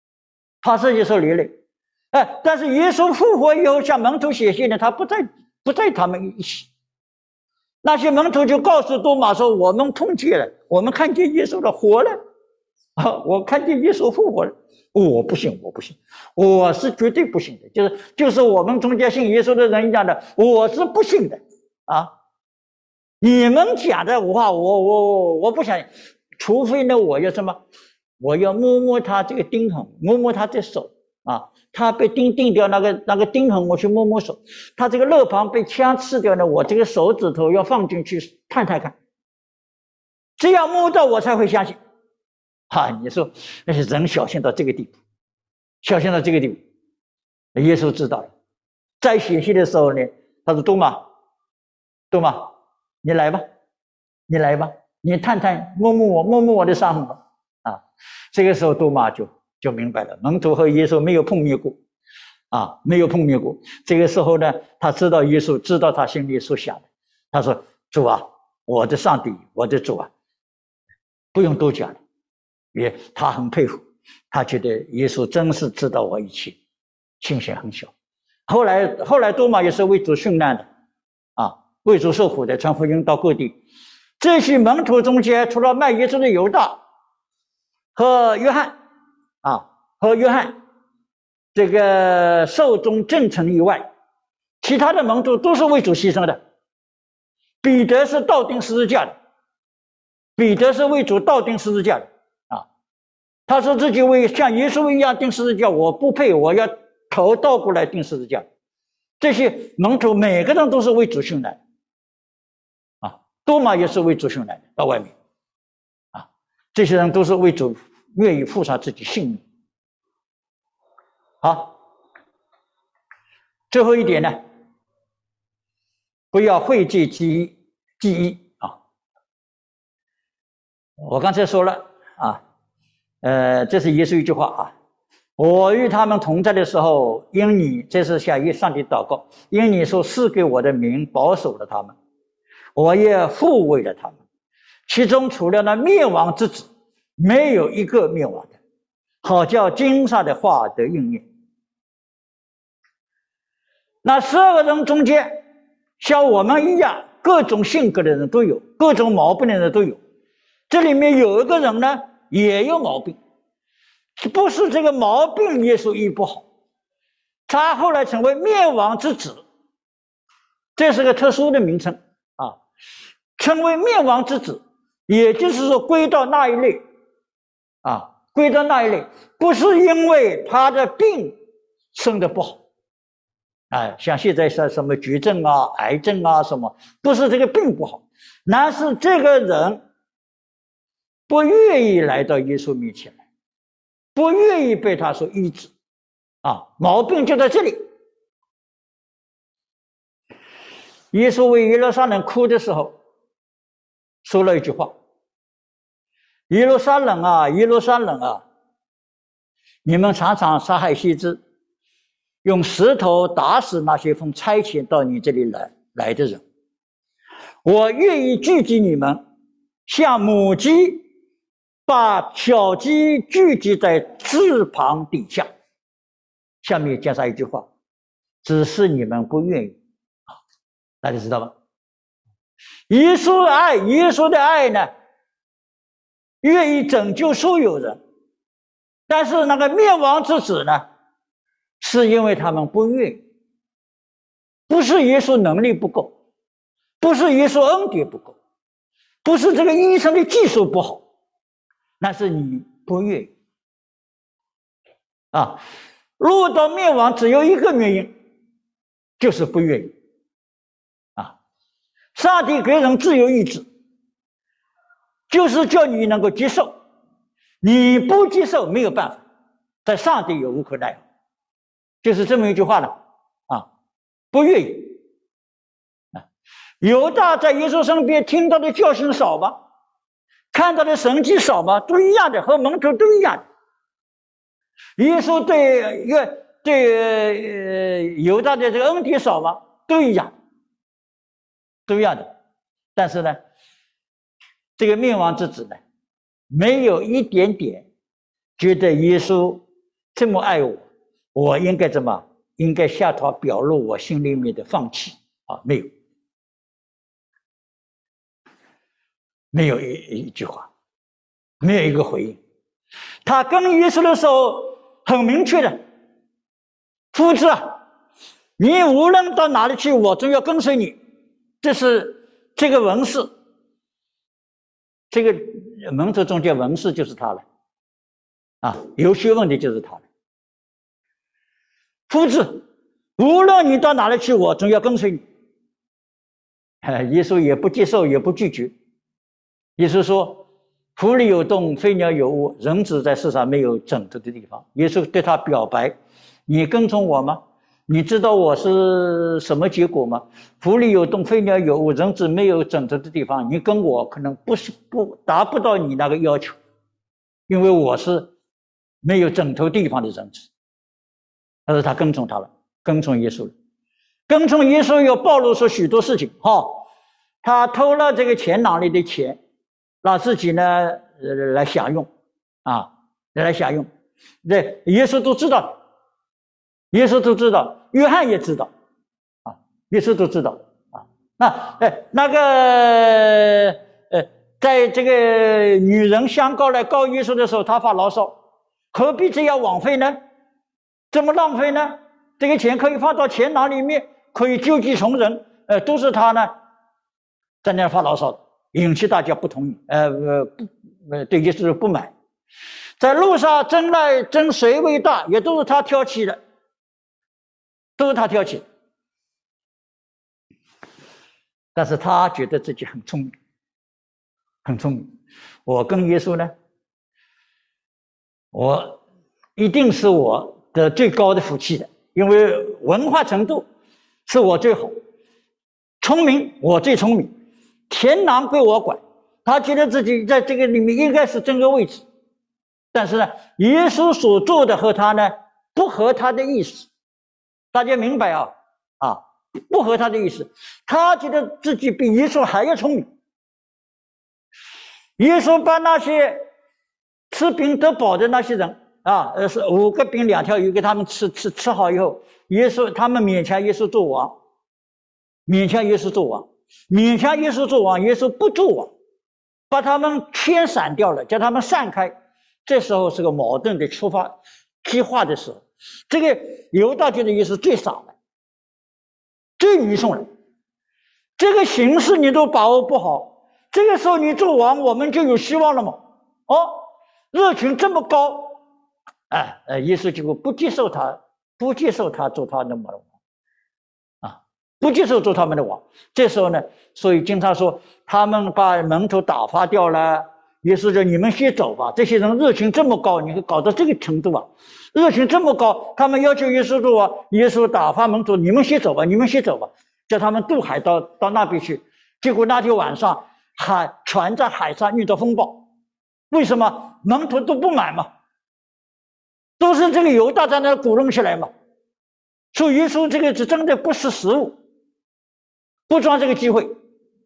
但是耶稣复活以后向门徒写信呢，他不在他们一起。那些门徒就告诉多马说：“我们碰见了，我们看见耶稣了，活了我看见耶稣复活了。”我不信，我是绝对不信的，就是我们中间信耶稣的人讲的，我是不信的你们讲的话我不相信，除非呢我要什么，我要摸摸他这个钉痕，摸摸他的手， 啊，他被钉掉那个钉痕，我去摸摸手，他这个肋旁被枪刺掉呢，我这个手指头要放进去探看，这样摸到我才会相信。你说那些人小心到这个地步，小心到这个地步，耶稣知道了。在写信的时候呢，他说多马，你来吧，你摸摸我的伤痕吧。这个时候多马就明白了，门徒和耶稣没有碰面过，没有碰面过。这个时候呢，他知道耶稣知道他心里所想的，他说：“主啊，我的上帝，我的主啊，不用多讲了。”他很佩服，他觉得耶稣真是知道我一切，信心很小。后来多马也是为主殉难的，为主受苦的，传福音到各地。这些门徒中间，除了卖耶稣的犹大和约翰，这个寿终正寝以外，其他的门徒都是为主牺牲的。彼得是倒钉十字架的，为主倒钉十字架的。他说自己像耶稣一样钉十字架，我不配，我要头倒过来钉十字架。这些门徒每个人都是为主殉难，多马也是为主殉难的，到外面，这些人都是为主愿意付上自己性命。好，最后一点呢，不要讳疾忌医我刚才说了这是耶稣一句话我与他们同在的时候，因你，这是向上帝祷告，因你所赐给我的名保守了他们，我也护卫了他们，其中除了那灭亡之子，没有一个灭亡的，好叫经上的话得应验。那12个人中间，像我们一样各种性格的人都有，各种毛病的人都有，这里面有一个人呢也有毛病，不是这个毛病耶稣医不好，他后来成为灭亡之子，这是个特殊的名称成为灭亡之子，也就是说归到那一类不是因为他的病生得不好像现在说什么绝症癌症什么，不是这个病不好，那是这个人不愿意来到耶稣面前来，不愿意被他所医治毛病就在这里。耶稣为耶路撒冷哭的时候说了一句话：耶路撒冷啊，耶路撒冷啊，你们常常杀害先知，用石头打死那些奉差遣到你这里来的人。我愿意聚集你们，像母鸡把小鸡聚集在翅膀底下。下面加上一句话：只是你们不愿意大家知道吗？耶稣的爱呢，愿意拯救所有人，但是那个灭亡之子呢，是因为他们不愿意，不是耶稣能力不够，不是耶稣恩典不够，不是这个医生的技术不好，那是你不愿意落到灭亡只有一个原因，就是不愿意上帝给人自由意志，就是叫你能够接受，你不接受没有办法，在上帝也无可奈何，就是这么一句话了不愿意犹大在耶稣身边听到的教训少吗？看到的神迹少吗？都一样的，和门徒都一样的。耶稣对犹大的这个恩典少吗？都一样的。但是呢，这个灭亡之子呢，没有一点点觉得耶稣这么爱我，我应该怎么？应该向他表露我心里面的放弃没有，没有一句话，没有一个回应。他跟耶稣的时候很明确的，夫子你无论到哪里去，我都要跟随你。这是这个文士，这个门徒中间文士就是他了有学问的就是他了夫子，无论你到哪里去，我总要跟随你。耶稣也不接受，也不拒绝。耶稣说：“湖里有洞，飞鸟有窝，人子在世上没有枕头的地方。”耶稣对他表白：“你跟从我吗？你知道我是什么结果吗？湖里有洞，飞鸟有窝，人子没有枕头的地方。你跟我可能达不到你那个要求，因为我是没有枕头地方的人子。”但是他跟从他了，跟从耶稣了。跟从耶稣又暴露出许多事情。他偷了这个钱囊里的钱，让自己呢来享用，来享用。这耶稣都知道，耶稣都知道，约翰也知道，耶稣都知道在这个女人相告来告耶稣的时候，他发牢骚，何必这样枉费呢？这么浪费呢？这个钱可以放到钱囊里面，可以救济穷人，都是他呢在那发牢骚，引起大家不同意，对耶稣不满。在路上争谁为大，也都是他挑起的，都是他挑起的。但是他觉得自己很聪明，很聪明。我跟耶稣呢，我一定是我的最高的福气的，因为文化程度是我最好，聪明我最聪明，钱囊归我管。他觉得自己在这个里面应该是争个位置，但是呢，耶稣所做的和他呢不合他的意思，大家明白不合他的意思。他觉得自己比耶稣还要聪明。耶稣把那些吃饼得饱的那些人是5个饼2条鱼给他们吃好以后，他们勉强耶稣做王，勉强耶稣做王，耶稣不做王，把他们牵散掉了，叫他们散开。这时候是个矛盾的激化的时候。这个犹大觉得耶稣最傻了，最愚蠢了，这个形势你都把握不好，这个时候你做王，我们就有希望了吗？热情这么高，耶稣结果不接受他做他的王，不接受做他们的王。这时候呢，所以经常说他们把门徒打发掉了，耶稣说你们先走吧。这些人热情这么高，你会搞到这个程度热情这么高，他们要求耶稣做王，耶稣打发门徒，你们先走吧，叫他们渡海到那边去。结果那天晚上船在海上遇到风暴，为什么？门徒都不满嘛，都是这个犹大在那鼓弄起来嘛。所以耶稣这个是真的不识时务，不抓这个机会。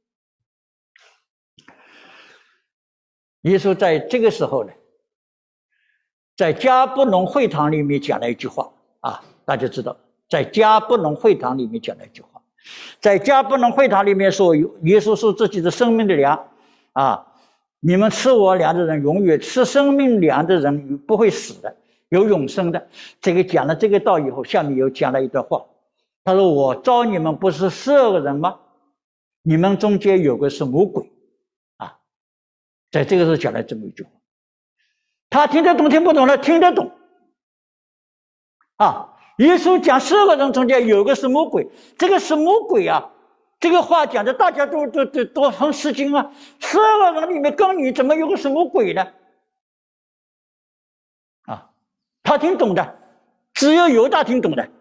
耶稣在这个时候呢，在迦布农会堂里面讲了一句话大家知道，在迦布农会堂里面讲了一句话，在迦布农会堂里面说，耶稣说自己的生命的粮你们吃我粮的人永远吃生命粮的人不会死的，有永生的。这个讲了这个道以后，下面又讲了一段话，他说我召你们不是12个人吗？你们中间有个是魔鬼在这个时候讲了这么一句话。他听得懂听不懂呢？听得懂耶稣讲12个人中间有个是魔鬼，这个是魔鬼这个话讲的大家都很吃惊12个人里面跟你怎么有个什么鬼呢？他听懂的，只有犹大听懂的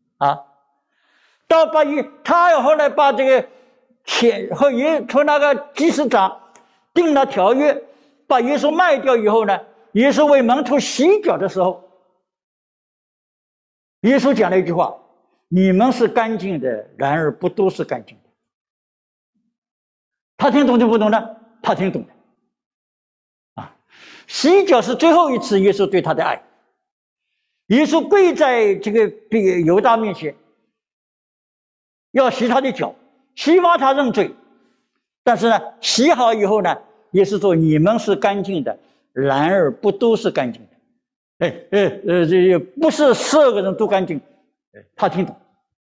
他后来把这个钱和那个祭司长定了条约，把耶稣卖掉以后呢，耶稣为门徒洗脚的时候，耶稣讲了一句话：你们是干净的，然而不都是干净的。他听懂就不懂呢？他听懂的洗脚是最后一次耶稣对他的爱。耶稣跪在这个犹大面前，要洗他的脚，希望他认罪。但是呢，洗好以后呢，耶稣说你们是干净的，然而不都是干净的。这不是12个人都干净。他听懂，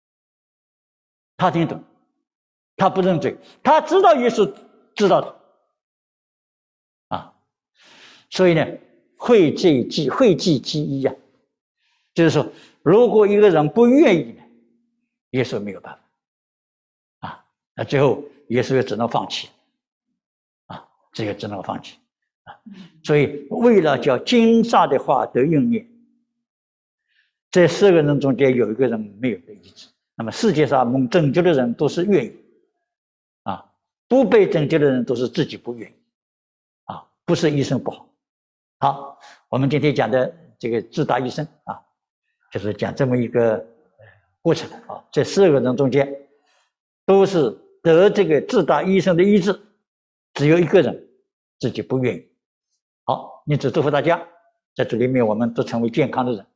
他不认罪，他知道耶稣知道的所以呢，讳忌基一就是说如果一个人不愿意呢，耶稣没有办法啊，那最后耶稣也只能放弃啊，这个只能放弃啊。所以为了叫经上的话得应验，这4个人中间有一个人没有得医治。那么世界上蒙拯救的人都是愿意啊，不被拯救的人都是自己不愿意啊，不是医生不好。好，我们今天讲的这个自大医生啊，就是讲这么一个过程啊。这4个人中间都是得这个自大医生的医治，只有一个人自己不愿意。好，因此祝福大家，在这里面我们都成为健康的人。